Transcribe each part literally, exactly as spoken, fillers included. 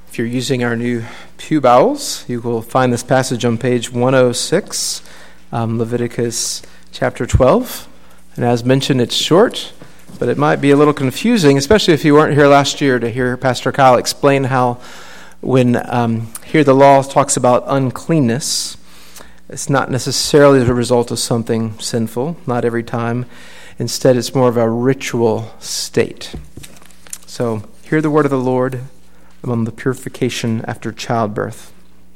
If you're using our new Pew Bibles, you will find this passage on page one oh six, um, Leviticus chapter twelve. And as mentioned, it's short, but it might be a little confusing, especially if you weren't here last year to hear Pastor Kyle explain how when um, here the law talks about uncleanness, it's not necessarily the result of something sinful, not every time. Instead, it's more of a ritual state. So, hear the word of the Lord on the purification after childbirth.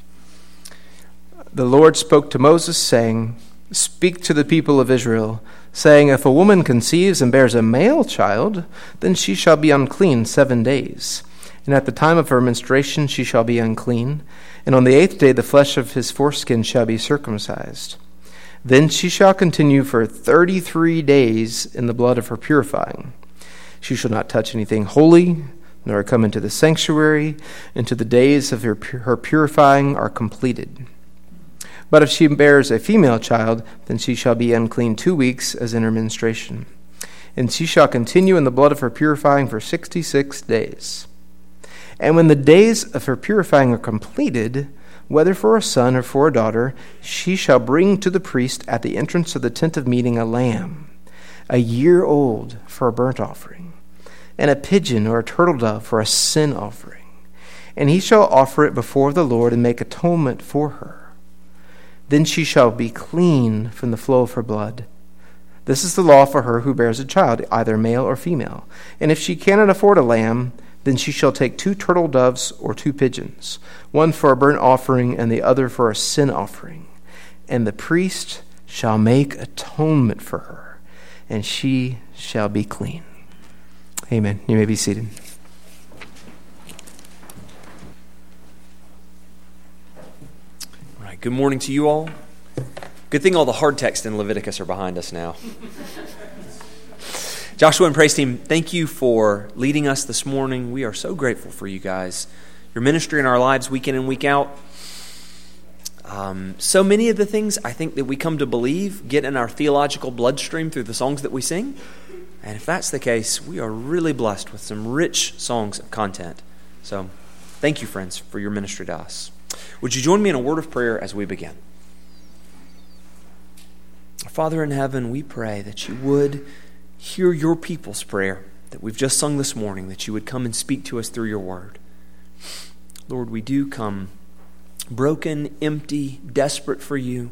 The Lord spoke to Moses, saying, "Speak to the people of Israel, saying, if a woman conceives and bears a male child, then she shall be unclean seven days. And at the time of her menstruation she shall be unclean. And on the eighth day the flesh of his foreskin shall be circumcised. Then she shall continue for thirty-three days in the blood of her purifying. She shall not touch anything holy, nor come into the sanctuary, until the days of her, her purifying are completed. But if she bears a female child, then she shall be unclean two weeks as in her menstruation. And she shall continue in the blood of her purifying for sixty-six days. And when the days of her purifying are completed, whether for a son or for a daughter, she shall bring to the priest at the entrance of the tent of meeting a lamb, a year old for a burnt offering, and a pigeon or a turtle dove for a sin offering. And he shall offer it before the Lord and make atonement for her. Then she shall be clean from the flow of her blood. This is the law for her who bears a child, either male or female. And if she cannot afford a lamb, then she shall take two turtle doves or two pigeons, one for a burnt offering and the other for a sin offering. And the priest shall make atonement for her, and she shall be clean." Amen. You may be seated. All right. Good morning to you all. Good thing all the hard texts in Leviticus are behind us now. Joshua and praise team, thank you for leading us this morning. We are so grateful for you guys. Your ministry in our lives week in and week out. Um, so many of the things I think that we come to believe get in our theological bloodstream through the songs that we sing. And if that's the case, we are really blessed with some rich songs of content. So thank you, friends, for your ministry to us. Would you join me in a word of prayer as we begin? Father in heaven, we pray that you would hear your people's prayer that we've just sung this morning, that you would come and speak to us through your word. Lord, we do come broken, empty, desperate for you.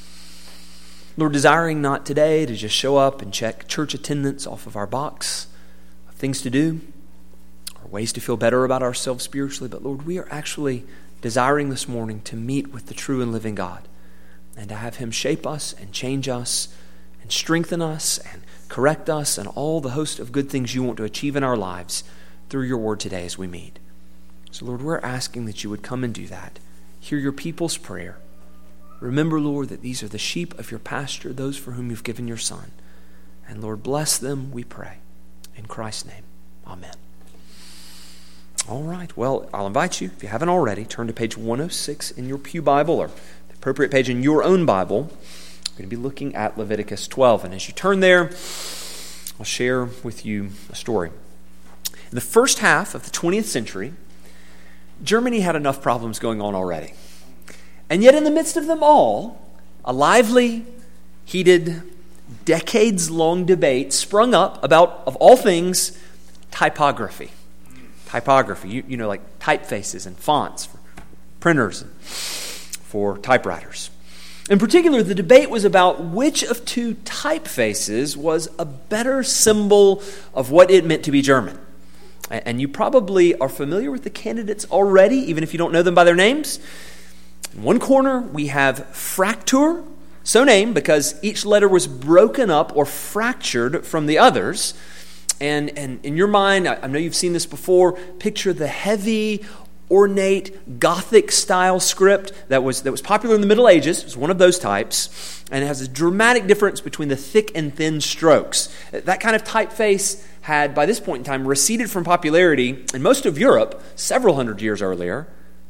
Lord, desiring not today to just show up and check church attendance off of our box of things to do or ways to feel better about ourselves spiritually, but Lord, we are actually desiring this morning to meet with the true and living God and to have him shape us and change us and strengthen us and correct us and all the host of good things you want to achieve in our lives through your word today as we meet. So Lord, we're asking that you would come and do that. Hear your people's prayer. Remember, Lord, that these are the sheep of your pasture, those for whom you've given your Son. And Lord, bless them, we pray. In Christ's name, amen. All right, well, I'll invite you, if you haven't already, turn to page one oh six in your Pew Bible, or the appropriate page in your own Bible. We're going to be looking at Leviticus twelve. And as you turn there, I'll share with you a story. In the first half of the twentieth century, Germany had enough problems going on already. And yet in the midst of them all, a lively, heated, decades-long debate sprung up about, of all things, typography. Typography, you, you know, like typefaces and fonts for printers and for typewriters. In particular, the debate was about which of two typefaces was a better symbol of what it meant to be German. And you probably are familiar with the candidates already, even if you don't know them by their names. In one corner, we have Fraktur, so named because each letter was broken up or fractured from the others. And, and in your mind, I, I know you've seen this before, picture the heavy, ornate, Gothic-style script that was, that was popular in the Middle Ages. It was one of those types. And it has a dramatic difference between the thick and thin strokes. That kind of typeface had, by this point in time, receded from popularity in most of Europe several hundred years earlier,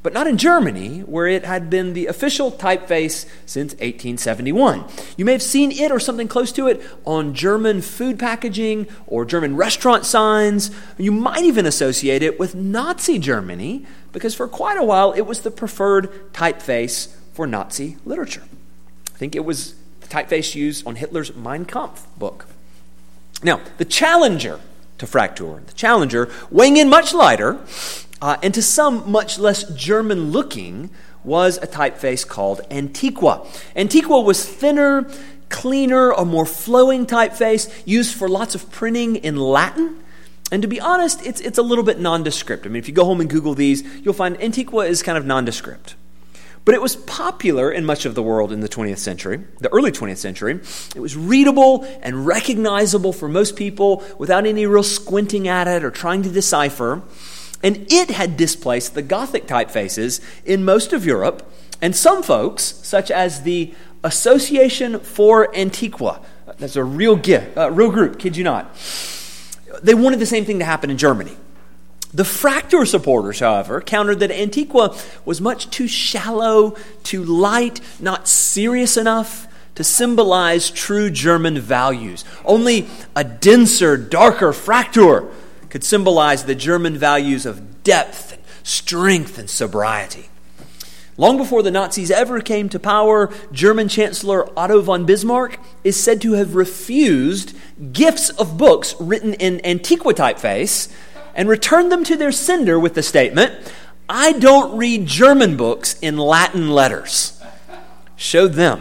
but not in Germany, where it had been the official typeface since eighteen seventy-one. You may have seen it or something close to it on German food packaging or German restaurant signs. You might even associate it with Nazi Germany, because for quite a while it was the preferred typeface for Nazi literature. I think it was the typeface used on Hitler's Mein Kampf book. Now, the challenger to Fraktur, the challenger, weighing in much lighter, uh, and to some much less German-looking, was a typeface called Antiqua. Antiqua was thinner, cleaner, a more flowing typeface, used for lots of printing in Latin. And to be honest, it's it's a little bit nondescript. I mean, if you go home and Google these, you'll find Antiqua is kind of nondescript. But it was popular in much of the world in the twentieth century, the early twentieth century. It was readable and recognizable for most people without any real squinting at it or trying to decipher. And it had displaced the Gothic typefaces in most of Europe. And some folks, such as the Association for Antiqua, that's a real, gift, uh, real group, kid you not, they wanted the same thing to happen in Germany. The Fraktur supporters, however, countered that Antiqua was much too shallow, too light, not serious enough to symbolize true German values. Only a denser, darker Fraktur could symbolize the German values of depth, and strength, and sobriety. Long before the Nazis ever came to power, German Chancellor Otto von Bismarck is said to have refused gifts of books written in Antiqua typeface and returned them to their sender with the statement, "I don't read German books in Latin letters." Showed them.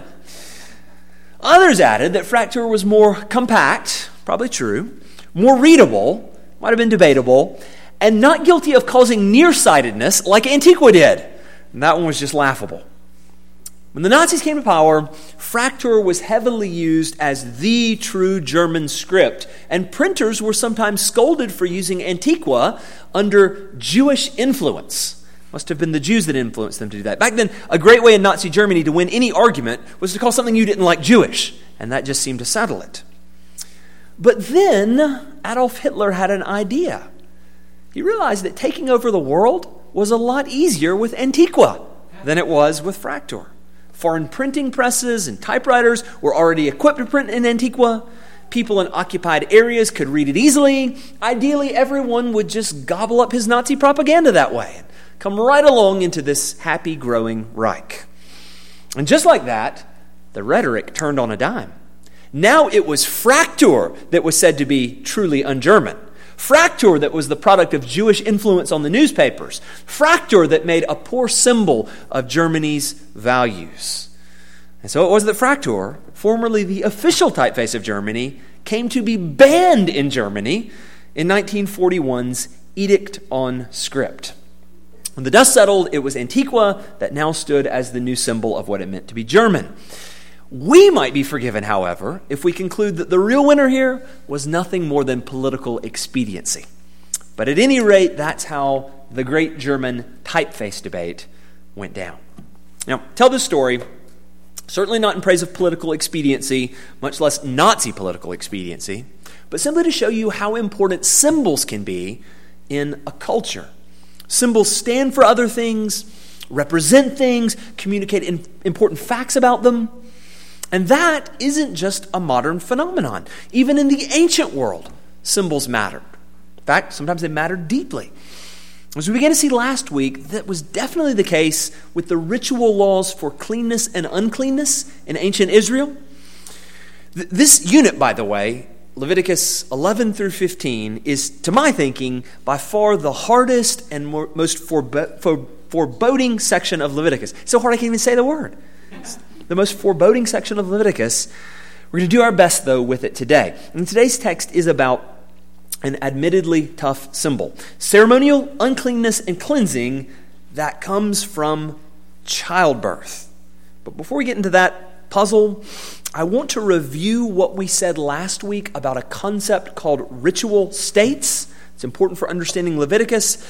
Others added that Fraktur was more compact, probably true, more readable, might have been debatable, and not guilty of causing nearsightedness like Antiqua did. And that one was just laughable. When the Nazis came to power, Fraktur was heavily used as the true German script, and printers were sometimes scolded for using Antiqua under Jewish influence. Must have been the Jews that influenced them to do that. Back then, a great way in Nazi Germany to win any argument was to call something you didn't like Jewish, and that just seemed to settle it. But then Adolf Hitler had an idea. He realized that taking over the world was a lot easier with Antiqua than it was with Fraktur. Foreign printing presses and typewriters were already equipped to print in Antiqua. People in occupied areas could read it easily. Ideally, everyone would just gobble up his Nazi propaganda that way and come right along into this happy, growing Reich. And just like that, the rhetoric turned on a dime. Now it was Fraktur that was said to be truly un-German. Fraktur that was the product of Jewish influence on the newspapers. Fraktur that made a poor symbol of Germany's values. And so it was that Fraktur, formerly the official typeface of Germany, came to be banned in Germany in nineteen forty-one's Edict on Script. When the dust settled, it was Antiqua that now stood as the new symbol of what it meant to be German. We might be forgiven, however, if we conclude that the real winner here was nothing more than political expediency. But at any rate, that's how the great German typeface debate went down. Now, tell this story, certainly not in praise of political expediency, much less Nazi political expediency, but simply to show you how important symbols can be in a culture. Symbols stand for other things, represent things, communicate in- important facts about them. And that isn't just a modern phenomenon. Even in the ancient world, symbols mattered. In fact, sometimes they mattered deeply. As we began to see last week, that was definitely the case with the ritual laws for cleanness and uncleanness in ancient Israel. Th- this unit, by the way, Leviticus eleven through fifteen, is, to my thinking, by far the hardest and more, most forebo- for- foreboding section of Leviticus. It's so hard I can't even say the word. It's the most foreboding section of Leviticus. We're going to do our best, though, with it today. And today's text is about an admittedly tough symbol. Ceremonial uncleanness and cleansing that comes from childbirth. But before we get into that puzzle, I want to review what we said last week about a concept called ritual states. It's important for understanding Leviticus.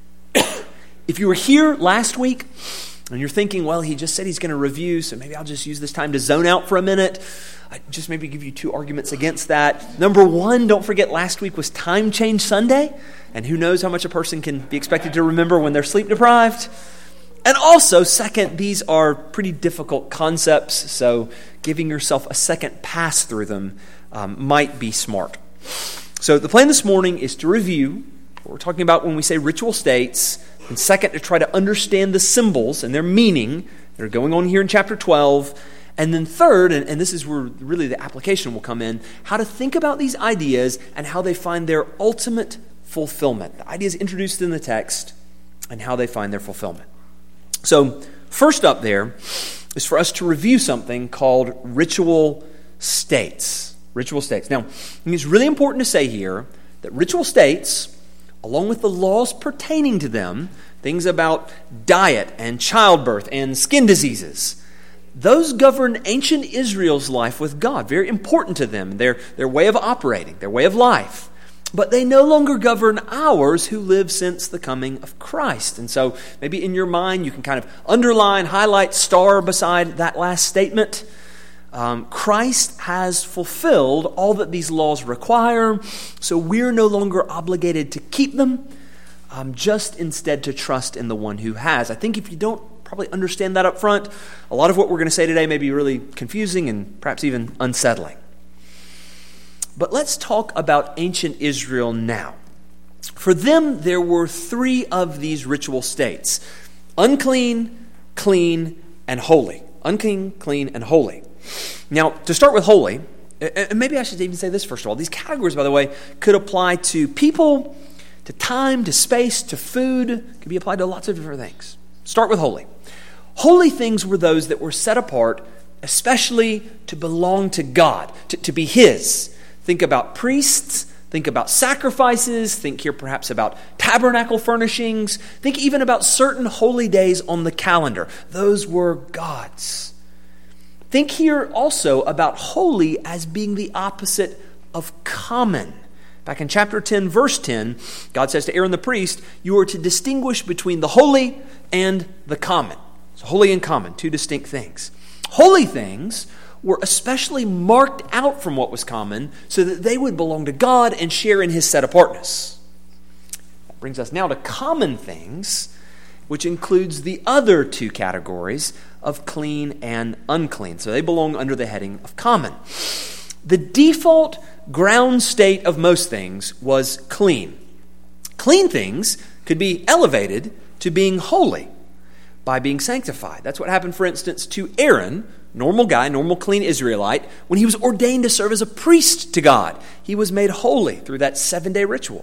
If you were here last week, and you're thinking, well, he just said he's going to review, so maybe I'll just use this time to zone out for a minute. I just maybe give you two arguments against that. Number one, don't forget last week was Time Change Sunday, and who knows how much a person can be expected to remember when they're sleep deprived. And also, second, these are pretty difficult concepts, so giving yourself a second pass through them um, might be smart. So the plan this morning is to review what we're talking about when we say ritual states, and second, to try to understand the symbols and their meaning that are going on here in chapter twelve, and then third, and, and this is where really the application will come in, how to think about these ideas and how they find their ultimate fulfillment. The ideas introduced in the text and how they find their fulfillment. So first up there is for us to review something called ritual states. Ritual states. Now, it's really important to say here that ritual states, along with the laws pertaining to them, things about diet and childbirth and skin diseases, those govern ancient Israel's life with God. Very important to them, their, their way of operating, their way of life. But they no longer govern ours who live since the coming of Christ. And so maybe in your mind you can kind of underline, highlight, star beside that last statement. Um, Christ has fulfilled all that these laws require, so we're no longer obligated to keep them, um, just instead to trust in the one who has. I think if you don't probably understand that up front, a lot of what we're going to say today may be really confusing and perhaps even unsettling. But let's talk about ancient Israel now. For them, there were three of these ritual states: unclean, clean, and holy. Unclean, clean, and holy. Now, to start with holy, and maybe I should even say this first of all, these categories, by the way, could apply to people, to time, to space, to food, could be applied to lots of different things. Start with holy. Holy things were those that were set apart, especially to belong to God, to, to be His. Think about priests, think about sacrifices, think here perhaps about tabernacle furnishings, think even about certain holy days on the calendar. Those were God's. Think here also about holy as being the opposite of common. Back in chapter ten, verse ten, God says to Aaron the priest, you are to distinguish between the holy and the common. So holy and common, two distinct things. Holy things were especially marked out from what was common so that they would belong to God and share in His set-apartness. That brings us now to common things, which includes the other two categories of clean and unclean. So they belong under the heading of common. The default ground state of most things was clean. Clean things could be elevated to being holy by being sanctified. That's what happened, for instance, to Aaron, normal guy, normal clean Israelite, when he was ordained to serve as a priest to God. He was made holy through that seven-day ritual.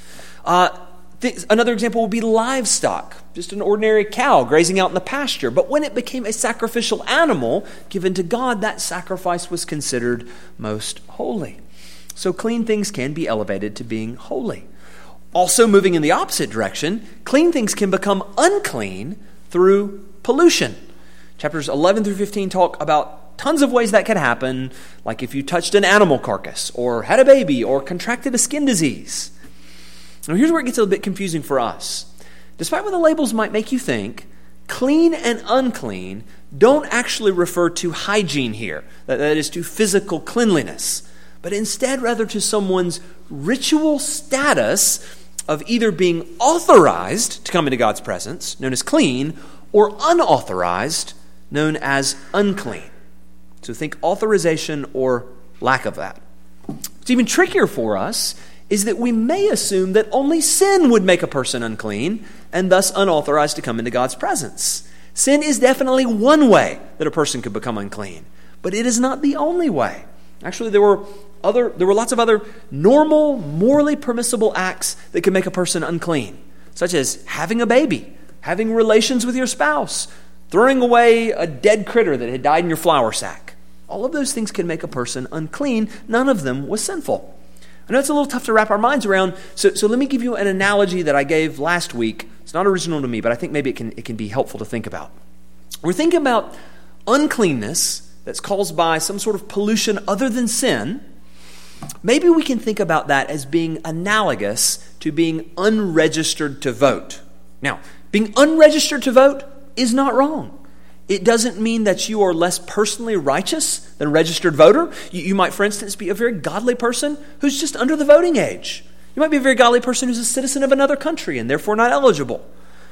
Uh, th- another example would be livestock, just an ordinary cow grazing out in the pasture. But when it became a sacrificial animal given to God, that sacrifice was considered most holy. So clean things can be elevated to being holy. Also, moving in the opposite direction, clean things can become unclean through pollution. Chapters eleven through fifteen talk about tons of ways that could happen, like if you touched an animal carcass, or had a baby, or contracted a skin disease. Now here's where it gets a little bit confusing for us. Despite what the labels might make you think, clean and unclean don't actually refer to hygiene here, that is to physical cleanliness, but instead rather to someone's ritual status of either being authorized to come into God's presence, known as clean, or unauthorized, known as unclean. So think authorization or lack of that. What's even trickier for us is that we may assume that only sin would make a person unclean and thus unauthorized to come into God's presence. Sin is definitely one way that a person could become unclean, but it is not the only way. Actually, there were other there were lots of other normal, morally permissible acts that could make a person unclean, such as having a baby, having relations with your spouse, throwing away a dead critter that had died in your flour sack. All of those things can make a person unclean. None of them was sinful. I know it's a little tough to wrap our minds around, so, so let me give you an analogy that I gave last week. It's not original to me, but I think maybe it can, it can be helpful to think about. We're thinking about uncleanness that's caused by some sort of pollution other than sin. Maybe we can think about that as being analogous to being unregistered to vote. Now, being unregistered to vote is not wrong. It doesn't mean that you are less personally righteous than a registered voter. You, you might, for instance, be a very godly person who's just under the voting age. You might be a very godly person who's a citizen of another country and therefore not eligible.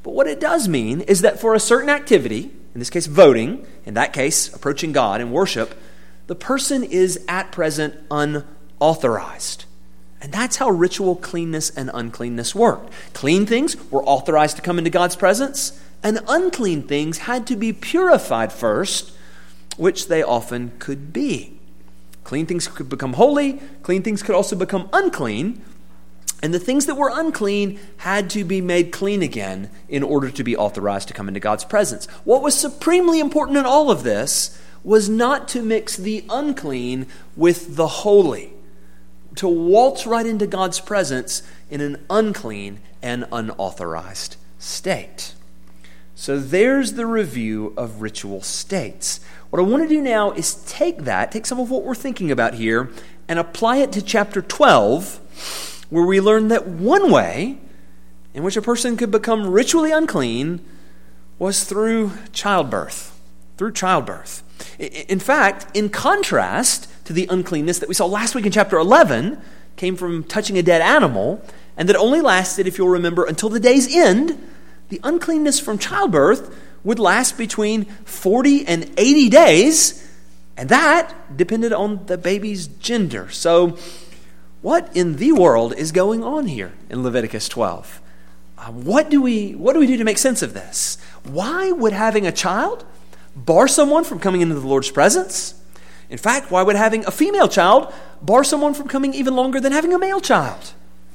But what it does mean is that for a certain activity, in this case voting, in that case approaching God in worship, the person is at present unauthorized. And that's how ritual cleanness and uncleanness worked. Clean things were authorized to come into God's presence, and unclean things had to be purified first, which they often could be. Clean things could become holy, clean things could also become unclean, and the things that were unclean had to be made clean again in order to be authorized to come into God's presence. What was supremely important in all of this was not to mix the unclean with the holy, to waltz right into God's presence in an unclean and unauthorized state. So there's the review of ritual states. What I want to do now is take that, take some of what we're thinking about here, and apply it to chapter twelve, where we learn that one way in which a person could become ritually unclean was through childbirth. Through childbirth. In fact, in contrast to the uncleanness that we saw last week in chapter eleven, came from touching a dead animal, and that only lasted, if you'll remember, until the day's end, the uncleanness from childbirth would last between forty and eighty days, and that depended on the baby's gender. So, what in the world is going on here in Leviticus twelve? Uh, what do we what do we do to make sense of this? Why would having a child bar someone from coming into the Lord's presence? In fact, why would having a female child bar someone from coming even longer than having a male child?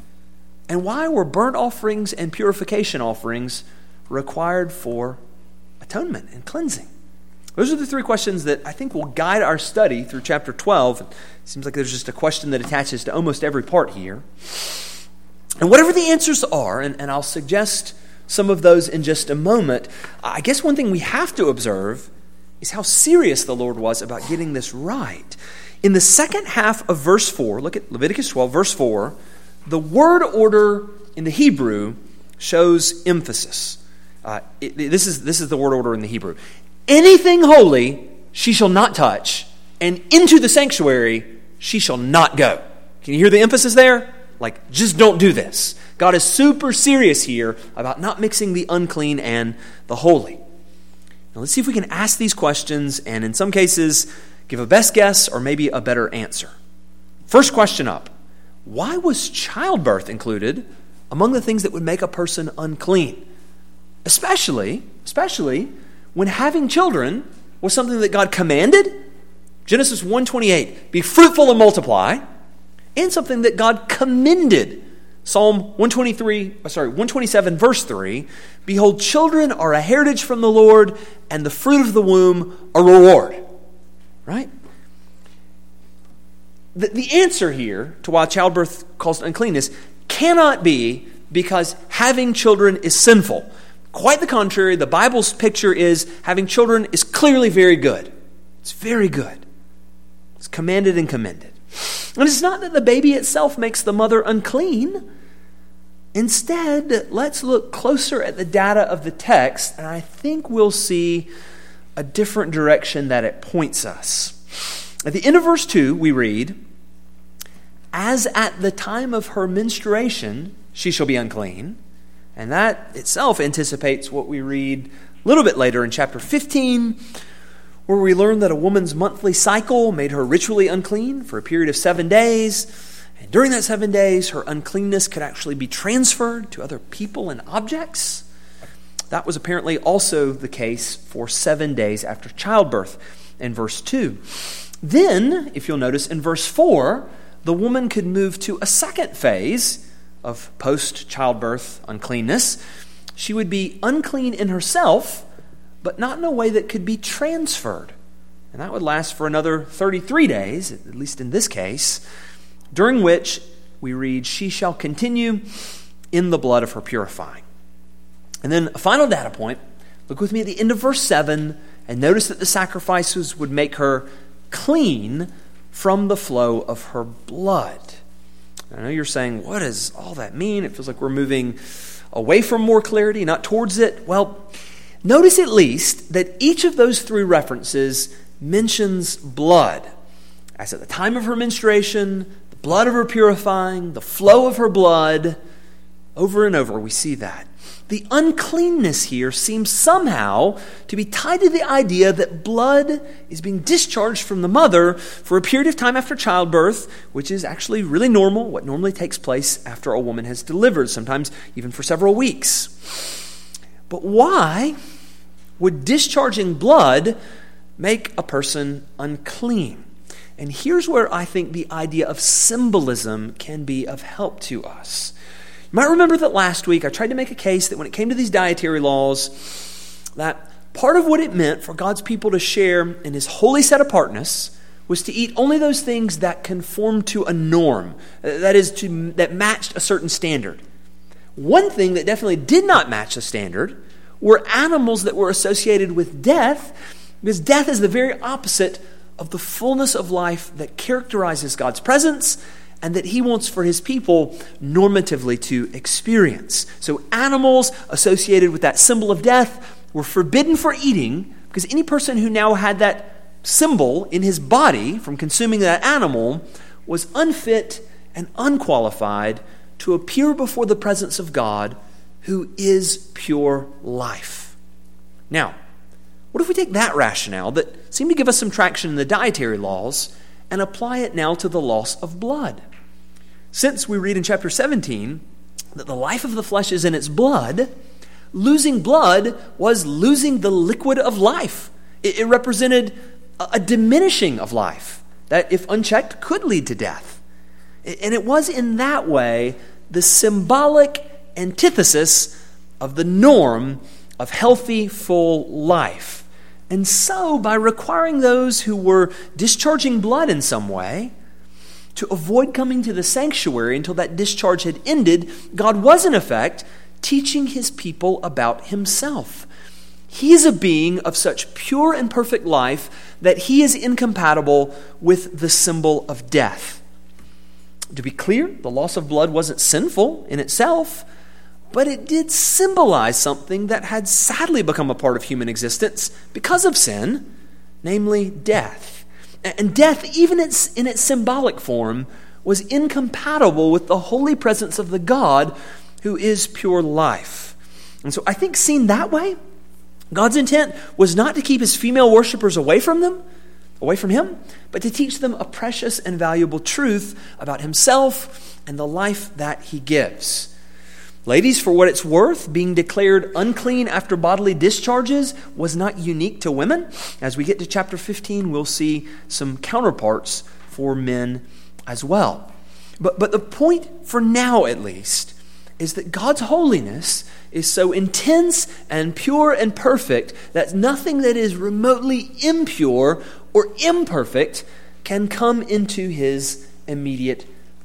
And why were burnt offerings and purification offerings required for atonement and cleansing? Those are the three questions that I think will guide our study through chapter twelve. It seems like there's just a question that attaches to almost every part here. And whatever the answers are, and, and I'll suggest some of those in just a moment, I guess one thing we have to observe is how serious the Lord was about getting this right. In the second half of verse four, look at Leviticus twelve, verse four, the word order in the Hebrew shows emphasis. Uh, it, this is this is the word order in the Hebrew. Anything holy she shall not touch, and into the sanctuary she shall not go. Can you hear the emphasis there? Like, just don't do this. God is super serious here about not mixing the unclean and the holy. Now let's see if we can ask these questions and in some cases give a best guess or maybe a better answer. First question up. Why was childbirth included among the things that would make a person unclean? Especially, especially when having children was something that God commanded, Genesis one twenty-eight, be fruitful and multiply, and something that God commended, Psalm one twenty-three, sorry, one twenty-seven, verse three, behold, children are a heritage from the Lord, and the fruit of the womb a reward. Right? The, the answer here to why childbirth caused uncleanness cannot be because having children is sinful. Quite the contrary, the Bible's picture is having children is clearly very good. It's very good. It's commanded and commended. And it's not that the baby itself makes the mother unclean. Instead, let's look closer at the data of the text, and I think we'll see a different direction that it points us. At the end of verse two, we read, as at the time of her menstruation, she shall be unclean. And that itself anticipates what we read a little bit later in chapter fifteen, where we learn that a woman's monthly cycle made her ritually unclean for a period of seven days. And during that seven days, her uncleanness could actually be transferred to other people and objects. That was apparently also the case for seven days after childbirth in verse two. Then, if you'll notice, in verse four, the woman could move to a second phase of post-childbirth uncleanness. She would be unclean in herself, but not in a way that could be transferred. And that would last for another thirty-three days, at least in this case, during which we read, she shall continue in the blood of her purifying. And then a final data point, look with me at the end of verse seven, and notice that the sacrifices would make her clean from the flow of her blood. I know you're saying, what does all that mean? It feels like we're moving away from more clarity, not towards it. Well, notice at least that each of those three references mentions blood. As at the time of her menstruation, the blood of her purifying, the flow of her blood. Over and over we see that. the uncleanness here seems somehow to be tied to the idea that blood is being discharged from the mother for a period of time after childbirth, which is actually really normal, what normally takes place after a woman has delivered, sometimes even for several weeks. But why would discharging blood make a person unclean? And here's where I think the idea of symbolism can be of help to us. You might remember that last week I tried to make a case that when it came to these dietary laws, that part of what it meant for God's people to share in his holy set-apartness was to eat only those things that conformed to a norm, that is, to that matched a certain standard. One thing that definitely did not match the standard were animals that were associated with death, because death is the very opposite of the fullness of life that characterizes God's presence and that he wants for his people normatively to experience. So animals associated with that symbol of death were forbidden for eating, because any person who now had that symbol in his body from consuming that animal was unfit and unqualified to appear before the presence of God, who is pure life. Now, what if we take that rationale that seemed to give us some traction in the dietary laws and apply it now to the loss of blood? Since we read in chapter seventeen that the life of the flesh is in its blood, losing blood was losing the liquid of life. It, it represented a, a diminishing of life that, if unchecked, could lead to death. And it was in that way the symbolic antithesis of the norm of healthy, full life. And so, by requiring those who were discharging blood in some way to avoid coming to the sanctuary until that discharge had ended, God was, in effect, teaching his people about himself. He is a being of such pure and perfect life that he is incompatible with the symbol of death. To be clear, the loss of blood wasn't sinful in itself, but it did symbolize something that had sadly become a part of human existence because of sin, namely death. And death, even in its symbolic form, was incompatible with the holy presence of the God who is pure life. And so I think seen that way, God's intent was not to keep his female worshipers away from them, away from him, but to teach them a precious and valuable truth about himself and the life that he gives. Ladies, for what it's worth, being declared unclean after bodily discharges was not unique to women. As we get to chapter fifteen, we'll see some counterparts for men as well. But, but the point, for now at least, is that God's holiness is so intense and pure and perfect that nothing that is remotely impure or imperfect can come into his immediate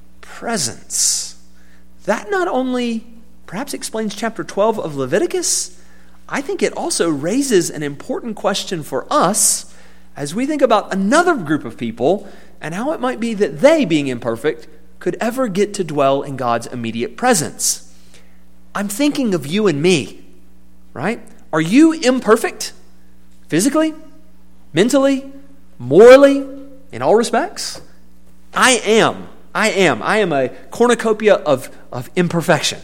presence. That not only perhaps explains chapter twelve of Leviticus, I think it also raises an important question for us as we think about another group of people and how it might be that they, being imperfect, could ever get to dwell in God's immediate presence. I'm thinking of you and me, right? Are you imperfect? Physically? Mentally? Morally? In all respects? I am. I am. I am a cornucopia of, of imperfection.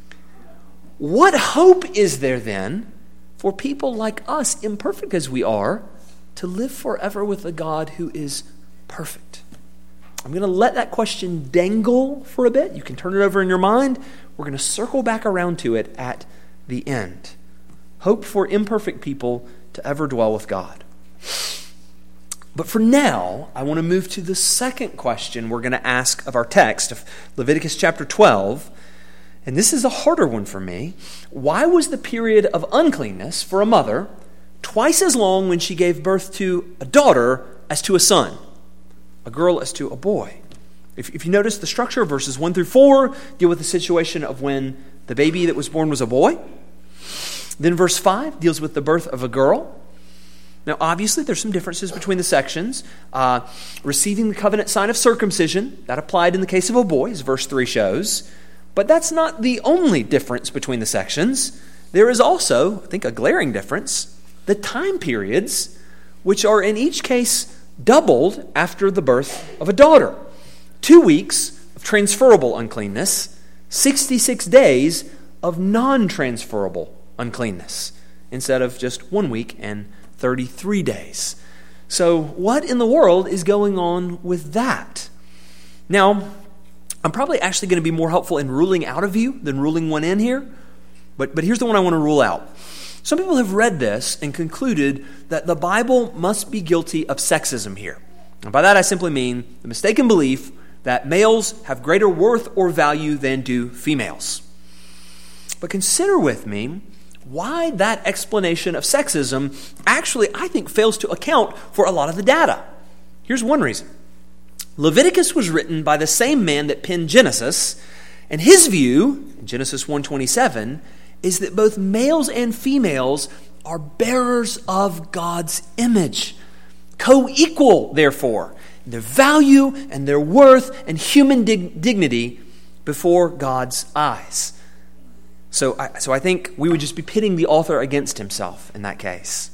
What hope is there then for people like us, imperfect as we are, to live forever with a God who is perfect? I'm going to let that question dangle for a bit. You can turn it over in your mind. We're going to circle back around to it at the end. Hope for imperfect people to ever dwell with God. But for now, I want to move to the second question we're going to ask of our text of Leviticus chapter twelve. And this is a harder one for me. Why was the period of uncleanness for a mother twice as long when she gave birth to a daughter as to a son, a girl as to a boy? If, if you notice, the structure of verses one through four deal with the situation of when the baby that was born was a boy. Then verse five deals with the birth of a girl. Now, obviously, there's some differences between the sections. Uh, receiving the covenant sign of circumcision, that applied in the case of a boy, as verse three shows. But that's not the only difference between the sections. There is also, I think, a glaring difference, the time periods, which are in each case doubled after the birth of a daughter. Two weeks of transferable uncleanness, sixty-six days of non-transferable uncleanness instead of just one week and thirty-three days. So what in the world is going on with that? Now, I'm probably actually going to be more helpful in ruling out a view than ruling one in here, but, but here's the one I want to rule out. Some people have read this and concluded that the Bible must be guilty of sexism here. And by that I simply mean the mistaken belief that males have greater worth or value than do females. But consider with me why that explanation of sexism actually, I think, fails to account for a lot of the data. Here's one reason. Leviticus was written by the same man that penned Genesis, and his view, in Genesis one twenty-seven, is that both males and females are bearers of God's image, co-equal, therefore, in their value and their worth and human dig- dignity before God's eyes. So I, so I think we would just be pitting the author against himself in that case.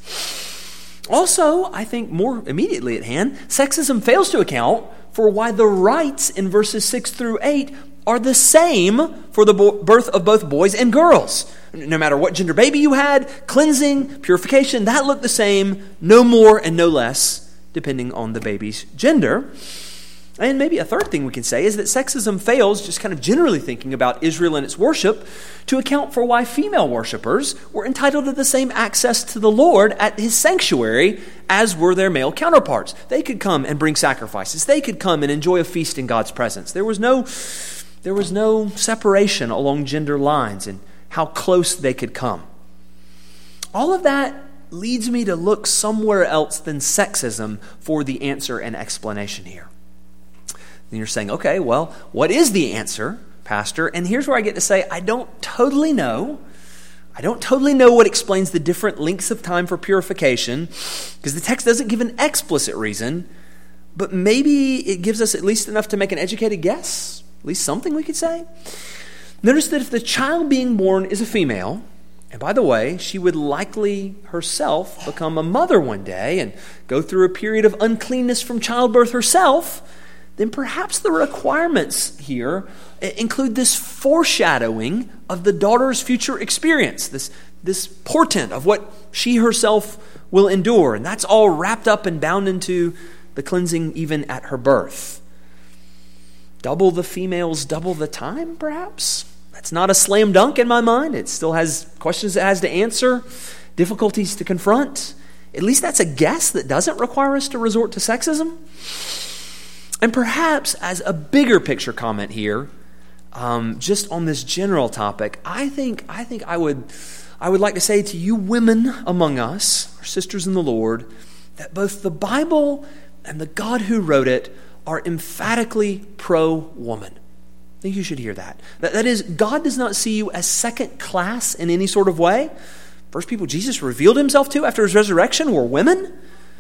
Also, I think more immediately at hand, sexism fails to account for why the rights in verses six through eight are the same for the bo- birth of both boys and girls. No matter what gender baby you had, cleansing, purification, that looked the same, no more and no less, depending on the baby's gender. And maybe a third thing we can say is that sexism fails, just kind of generally thinking about Israel and its worship, to account for why female worshipers were entitled to the same access to the Lord at his sanctuary as were their male counterparts. They could come and bring sacrifices. They could come and enjoy a feast in God's presence. There was no, there was no separation along gender lines and how close they could come. All of that leads me to look somewhere else than sexism for the answer and explanation here. And you're saying, okay, well, what is the answer, Pastor? And here's where I get to say, I don't totally know. I don't totally know what explains the different lengths of time for purification, because the text doesn't give an explicit reason, but maybe it gives us at least enough to make an educated guess, at least something we could say. Notice that if the child being born is a female, and by the way, she would likely herself become a mother one day and go through a period of uncleanness from childbirth herself, then perhaps the requirements here include this foreshadowing of the daughter's future experience, this, this portent of what she herself will endure. And that's all wrapped up and bound into the cleansing even at her birth. Double the females, double the time, perhaps? That's not a slam dunk in my mind. It still has questions it has to answer, difficulties to confront. At least that's a guess that doesn't require us to resort to sexism. And perhaps as a bigger picture comment here, um, just on this general topic, I think I think I would I would like to say to you women among us, our sisters in the Lord, that both the Bible and the God who wrote it are emphatically pro-woman. I think you should hear that. That, that is, God does not see you as second class in any sort of way. First people Jesus revealed himself to after his resurrection were women.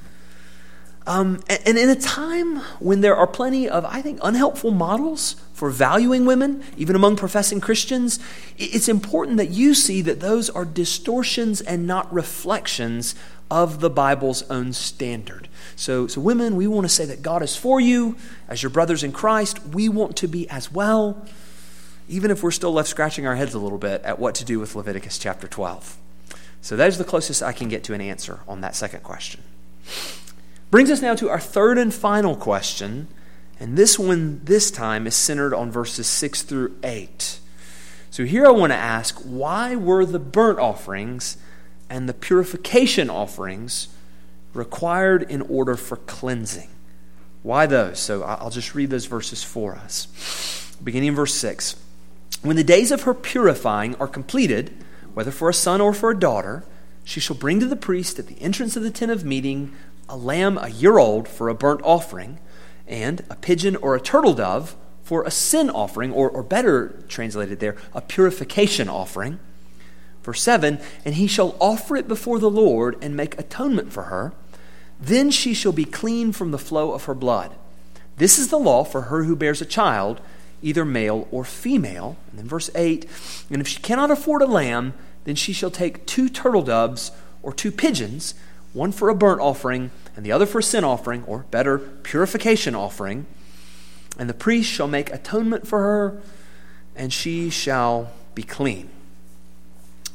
Um, and, and in a time when there are plenty of, I think, unhelpful models for valuing women, even among professing Christians, it's important that you see that those are distortions and not reflections of the Bible's own standard. So, so women, we want to say that God is for you. As your brothers in Christ, we want to be as well, even if we're still left scratching our heads a little bit at what to do with Leviticus chapter twelve. So that is the closest I can get to an answer on that second question. Brings us now to our third and final question, and this one this time is centered on verses six through eight. So here I want to ask, why were the burnt offerings and the purification offerings required in order for cleansing? Why those? So I'll just read those verses for us. Beginning in verse six. When the days of her purifying are completed, whether for a son or for a daughter, she shall bring to the priest at the entrance of the tent of meeting a lamb a year old for a burnt offering, and a pigeon or a turtle dove for a sin offering, or, or better translated there, a purification offering. Verse seven, and he shall offer it before the Lord and make atonement for her. Then she shall be clean from the flow of her blood. This is the law for her who bears a child, either male or female. And then verse eight, and if she cannot afford a lamb, then she shall take two turtle doves or two pigeons, one for a burnt offering and the other for a sin offering, or better, purification offering. And the priest shall make atonement for her, and she shall be clean.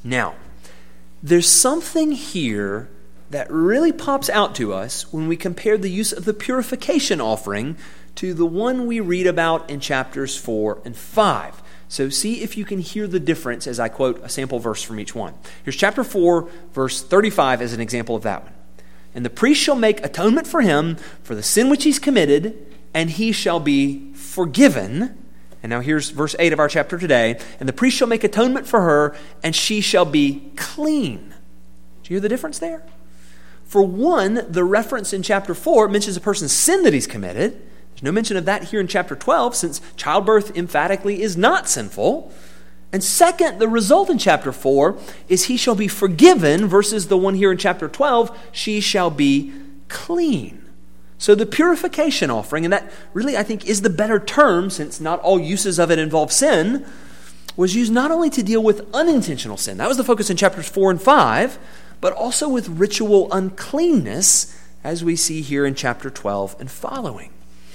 Now, there's something here that really pops out to us when we compare the use of the purification offering to the one we read about in chapters four and five. So see if you can hear the difference as I quote a sample verse from each one. Here's chapter four, verse thirty-five as an example of that one. And the priest shall make atonement for him for the sin which he's committed, and he shall be forgiven. And now here's verse eight of our chapter today. And the priest shall make atonement for her, and she shall be clean. Do you hear the difference there? For one, the reference in chapter four mentions a person's sin that he's committed. There's no mention of that here in chapter twelve, since childbirth emphatically is not sinful. And second, the result in chapter four is he shall be forgiven, versus the one here in chapter twelve, she shall be clean. So the purification offering, and that really I think is the better term, since not all uses of it involve sin, was used not only to deal with unintentional sin, that was the focus in chapters four and five, but also with ritual uncleanness, as we see here in chapter twelve and following.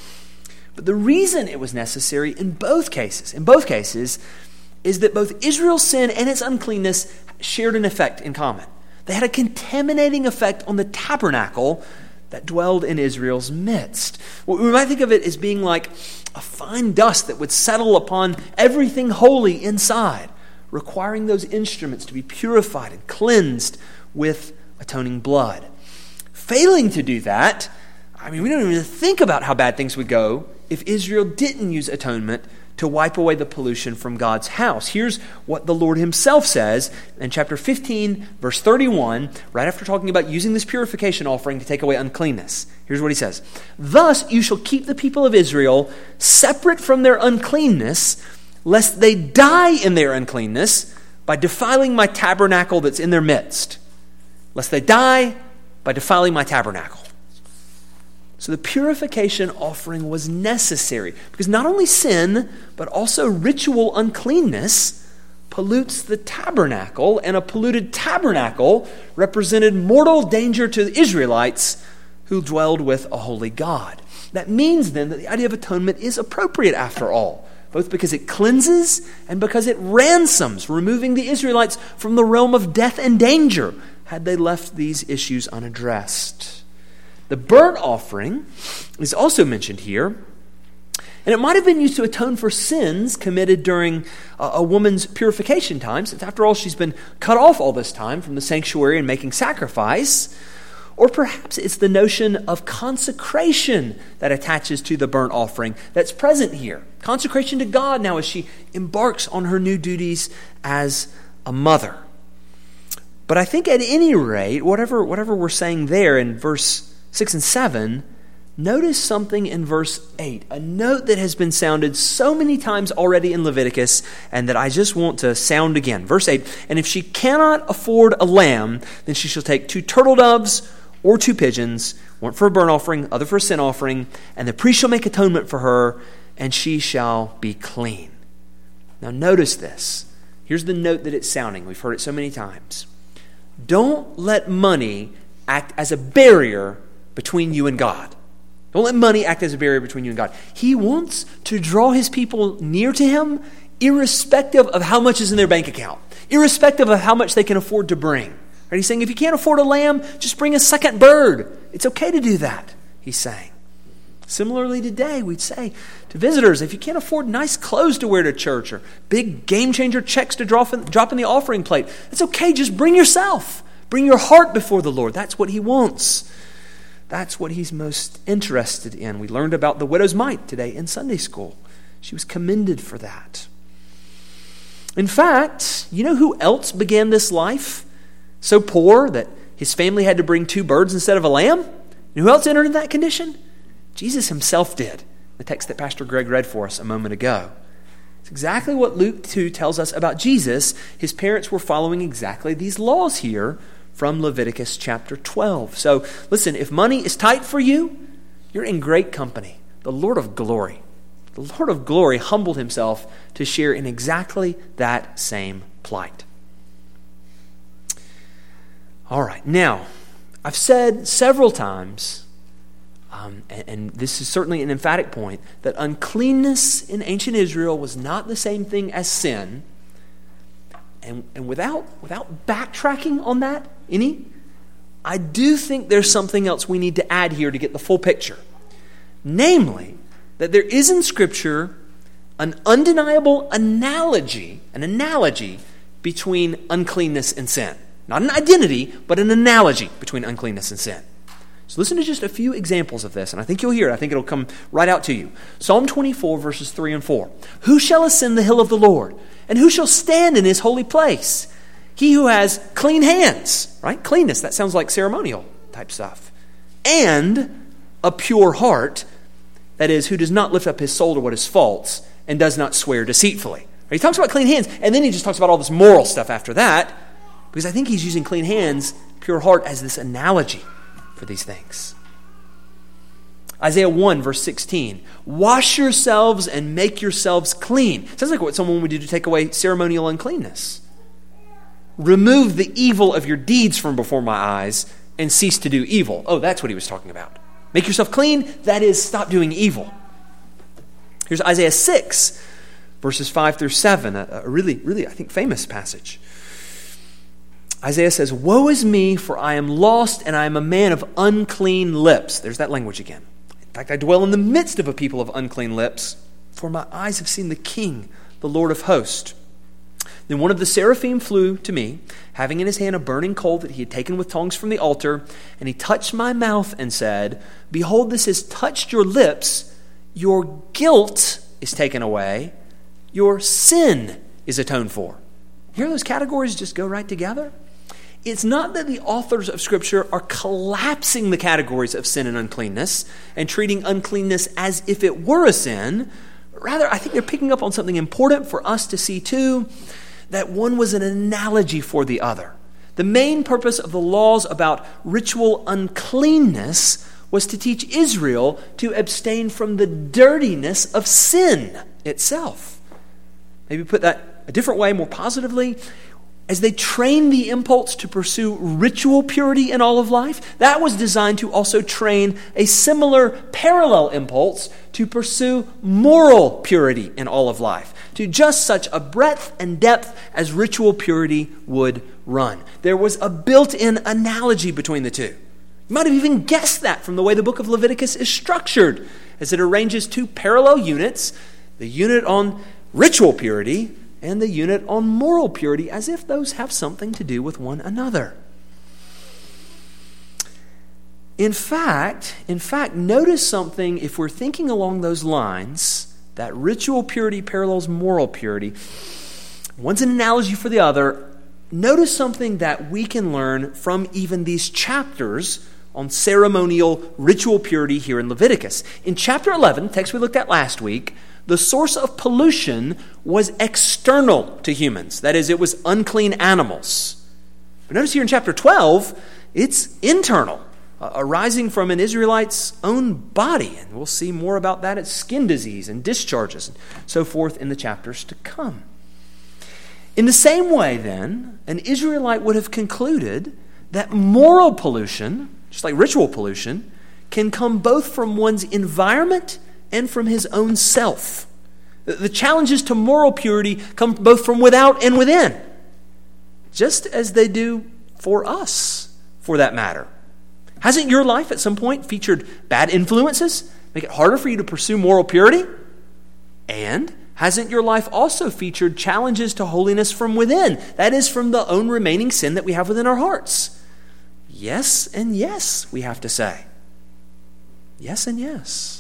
But the reason it was necessary in both cases, in both cases, is that both Israel's sin and its uncleanness shared an effect in common. They had a contaminating effect on the tabernacle that dwelled in Israel's midst. Well, we might think of it as being like a fine dust that would settle upon everything holy inside, requiring those instruments to be purified and cleansed with atoning blood. Failing to do that, I mean, we don't even think about how bad things would go if Israel didn't use atonement to wipe away the pollution from God's house. Here's what the Lord himself says in chapter fifteen, verse thirty-one, right after talking about using this purification offering to take away uncleanness. Here's what he says. Thus you shall keep the people of Israel separate from their uncleanness, lest they die in their uncleanness by defiling my tabernacle that's in their midst. Lest they die by defiling my tabernacle. So the purification offering was necessary because not only sin, but also ritual uncleanness pollutes the tabernacle, and a polluted tabernacle represented mortal danger to the Israelites who dwelled with a holy God. That means then that the idea of atonement is appropriate after all, both because it cleanses and because it ransoms, removing the Israelites from the realm of death and danger had they left these issues unaddressed. The burnt offering is also mentioned here, and it might have been used to atone for sins committed during a, a woman's purification time, since after all she's been cut off all this time from the sanctuary and making sacrifice. Or perhaps it's the notion of consecration that attaches to the burnt offering that's present here. Consecration to God now as she embarks on her new duties as a mother. But I think at any rate, whatever, whatever we're saying there in verse six and seven, notice something in verse eight, a note that has been sounded so many times already in Leviticus and that I just want to sound again. Verse eight, and if she cannot afford a lamb, then she shall take two turtle doves or two pigeons, one for a burnt offering, other for a sin offering, and the priest shall make atonement for her, and she shall be clean. Now notice this. Here's the note that it's sounding. We've heard it so many times. Don't let money act as a barrier between you and God. Don't let money act as a barrier between you and God. He wants to draw his people near to him, irrespective of how much is in their bank account, irrespective of how much they can afford to bring. Right? He's saying, if you can't afford a lamb, just bring a second bird. It's okay to do that, he's saying. Similarly today, we'd say to visitors, if you can't afford nice clothes to wear to church or big game-changer checks to drop in, drop in the offering plate, it's okay, just bring yourself. Bring your heart before the Lord. That's what he wants. That's what he's most interested in. We learned about the widow's mite today in Sunday school. She was commended for that. In fact, you know who else began this life so poor that his family had to bring two birds instead of a lamb? And who else entered in that condition? Jesus himself did. The text that Pastor Greg read for us a moment ago. It's exactly what Luke two tells us about Jesus. His parents were following exactly these laws here from Leviticus chapter twelve. So listen, if money is tight for you, you're in great company. The Lord of glory, the Lord of glory humbled himself to share in exactly that same plight. All right, now, I've said several times, um, and, and this is certainly an emphatic point, that uncleanness in ancient Israel was not the same thing as sin. And, and without, without backtracking on that any, I do think there's something else we need to add here to get the full picture. Namely, that there is in Scripture an undeniable analogy, an analogy between uncleanness and sin. Not an identity, but an analogy between uncleanness and sin. So listen to just a few examples of this, and I think you'll hear it. I think it'll come right out to you. Psalm twenty-four, verses three and four. Who shall ascend the hill of the Lord? And who shall stand in his holy place? He who has clean hands, right? Cleanness, that sounds like ceremonial type stuff. And a pure heart, that is, who does not lift up his soul to what is false and does not swear deceitfully. He talks about clean hands, and then he just talks about all this moral stuff after that, because I think he's using clean hands, pure heart, as this analogy for these things. Isaiah one, verse sixteen. Wash yourselves and make yourselves clean. Sounds like what someone would do to take away ceremonial uncleanness. Remove the evil of your deeds from before my eyes and cease to do evil. Oh, that's what he was talking about. Make yourself clean, that is, stop doing evil. Here's Isaiah six, verses five through seven, a, a really, really, I think, famous passage. Isaiah says, woe is me, for I am lost, and I am a man of unclean lips. There's that language again. In fact, I dwell in the midst of a people of unclean lips, for my eyes have seen the King, the Lord of hosts. Then one of the seraphim flew to me, having in his hand a burning coal that he had taken with tongs from the altar, and he touched my mouth and said, behold, this has touched your lips. Your guilt is taken away. Your sin is atoned for. Hear those categories just go right together? It's not that the authors of Scripture are collapsing the categories of sin and uncleanness and treating uncleanness as if it were a sin. Rather, I think they're picking up on something important for us to see too, that one was an analogy for the other. The main purpose of the laws about ritual uncleanness was to teach Israel to abstain from the dirtiness of sin itself. Maybe put that a different way, more positively. As they trained the impulse to pursue ritual purity in all of life, that was designed to also train a similar parallel impulse to pursue moral purity in all of life, to just such a breadth and depth as ritual purity would run. There was a built-in analogy between the two. You might have even guessed that from the way the book of Leviticus is structured, as it arranges two parallel units, the unit on ritual purity and the unit on moral purity, as if those have something to do with one another. In fact, in fact, notice something if we're thinking along those lines, that ritual purity parallels moral purity. One's an analogy for the other. Notice something that we can learn from even these chapters on ceremonial ritual purity here in Leviticus. In chapter eleven, the text we looked at last week, the source of pollution was external to humans. That is, it was unclean animals. But notice here in chapter twelve, it's internal, uh, arising from an Israelite's own body. And we'll see more about that as skin disease and discharges and so forth in the chapters to come. In the same way, then, an Israelite would have concluded that moral pollution, just like ritual pollution, can come both from one's environment and from his own self. The challenges to moral purity come both from without and within, just as they do for us, for that matter. Hasn't your life at some point featured bad influences, make it harder for you to pursue moral purity? And hasn't your life also featured challenges to holiness from within, that is, from the own remaining sin that we have within our hearts? Yes and yes, we have to say. Yes and yes.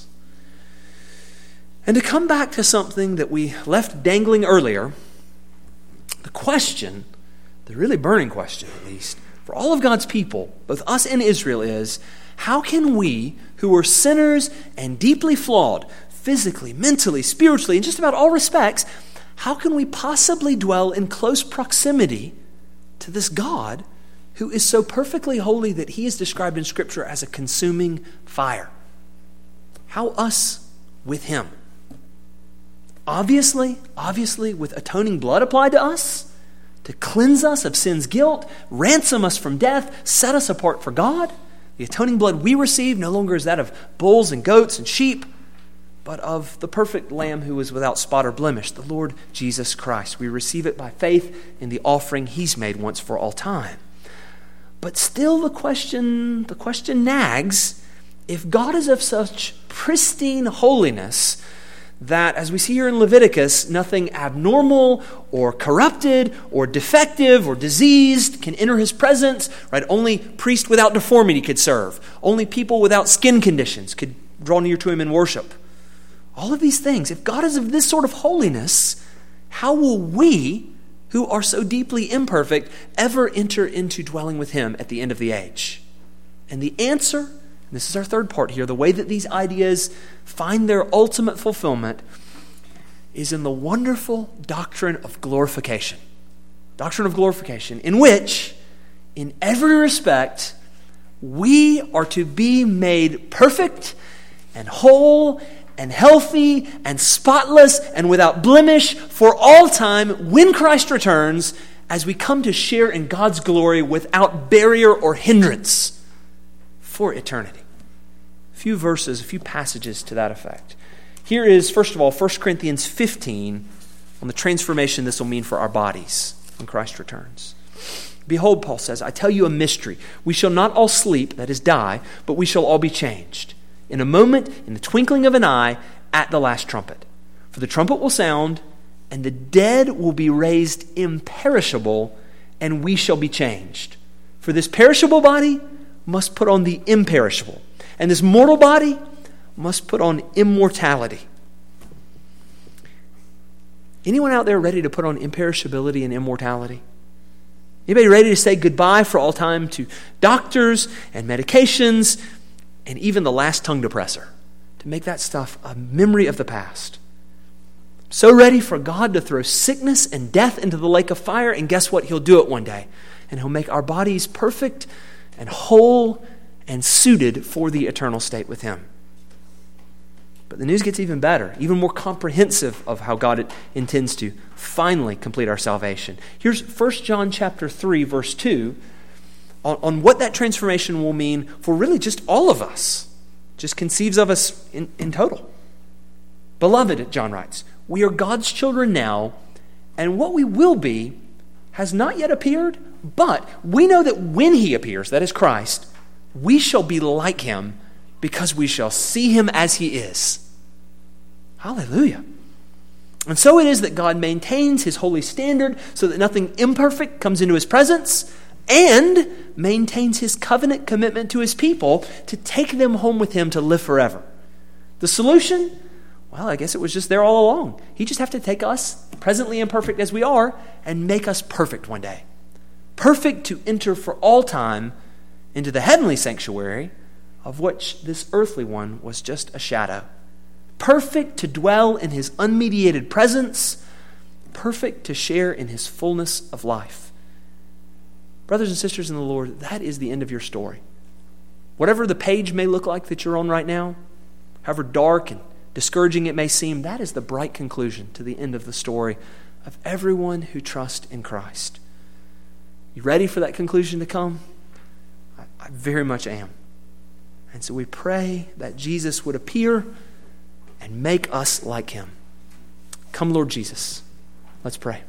And to come back to something that we left dangling earlier, the question, the really burning question at least, for all of God's people, both us and Israel, is how can we, who are sinners and deeply flawed, physically, mentally, spiritually, in just about all respects, how can we possibly dwell in close proximity to this God who is so perfectly holy that he is described in Scripture as a consuming fire? How us with him? Obviously, obviously, with atoning blood applied to us, to cleanse us of sin's guilt, ransom us from death, set us apart for God. The atoning blood we receive no longer is that of bulls and goats and sheep, but of the perfect Lamb who was without spot or blemish, the Lord Jesus Christ. We receive it by faith in the offering he's made once for all time. But still the question, the question nags, if God is of such pristine holiness that, as we see here in Leviticus, nothing abnormal or corrupted or defective or diseased can enter his presence, right? Only priests without deformity could serve. Only people without skin conditions could draw near to him in worship. All of these things, if God is of this sort of holiness, how will we, who are so deeply imperfect, ever enter into dwelling with him at the end of the age? And the answer, and this is our third part here, the way that these ideas find their ultimate fulfillment is in the wonderful doctrine of glorification. Doctrine of glorification, in which, in every respect, we are to be made perfect and whole and healthy and spotless and without blemish for all time when Christ returns, as we come to share in God's glory without barrier or hindrance for eternity. A few verses, a few passages to that effect. Here is, first of all, First Corinthians fifteen on the transformation this will mean for our bodies when Christ returns. Behold, Paul says, I tell you a mystery. We shall not all sleep, that is die, but we shall all be changed. In a moment, in the twinkling of an eye, at the last trumpet. For the trumpet will sound, and the dead will be raised imperishable, and we shall be changed. For this perishable body must put on the imperishable, and this mortal body must put on immortality. Anyone out there ready to put on imperishability and immortality? Anybody ready to say goodbye for all time to doctors and medications and even the last tongue depressor, to make that stuff a memory of the past? So ready for God to throw sickness and death into the lake of fire, and guess what? He'll do it one day. And he'll make our bodies perfect and whole and suited for the eternal state with him. But the news gets even better, even more comprehensive of how God intends to finally complete our salvation. Here's First John chapter three, verse two, on, on what that transformation will mean for really just all of us. Just conceives of us in, in total. Beloved, John writes, we are God's children now, and what we will be has not yet appeared, but we know that when he appears, that is Christ, we shall be like him, because we shall see him as he is. Hallelujah. And so it is that God maintains his holy standard so that nothing imperfect comes into his presence, and maintains his covenant commitment to his people to take them home with him to live forever. The solution? Well, I guess it was just there all along. He just have to take us, presently imperfect as we are, and make us perfect one day. Perfect to enter for all time into the heavenly sanctuary, of which this earthly one was just a shadow. Perfect to dwell in his unmediated presence. Perfect to share in his fullness of life. Brothers and sisters in the Lord, that is the end of your story. Whatever the page may look like that you're on right now, however dark and discouraging it may seem, that is the bright conclusion to the end of the story of everyone who trusts in Christ. You ready for that conclusion to come? I, I very much am. And so we pray that Jesus would appear and make us like him. Come, Lord Jesus. Let's pray.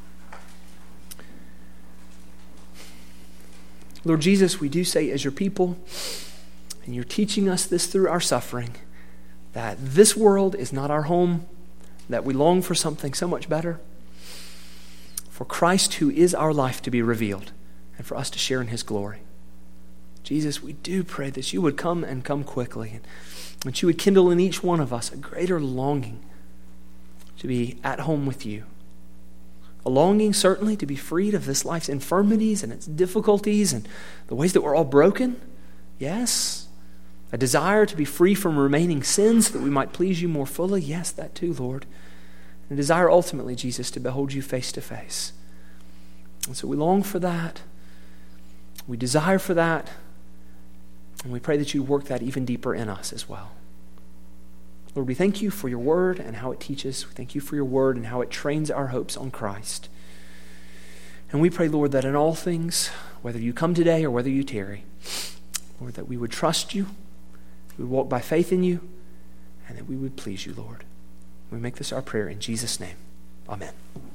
Lord Jesus, we do say as your people, and you're teaching us this through our suffering, that this world is not our home, that we long for something so much better, for Christ who is our life to be revealed, and for us to share in his glory. Jesus, we do pray that you would come and come quickly, and that you would kindle in each one of us a greater longing to be at home with you. A longing, certainly, to be freed of this life's infirmities and its difficulties and the ways that we're all broken. Yes. A desire to be free from remaining sins so that we might please you more fully. Yes, that too, Lord. And a desire ultimately, Jesus, to behold you face to face. And so we long for that. We desire for that. And we pray that you work that even deeper in us as well. Lord, we thank you for your word and how it teaches. We thank you for your word and how it trains our hopes on Christ. And we pray, Lord, that in all things, whether you come today or whether you tarry, Lord, that we would trust you, we would walk by faith in you, and that we would please you, Lord. We make this our prayer in Jesus' name. Amen.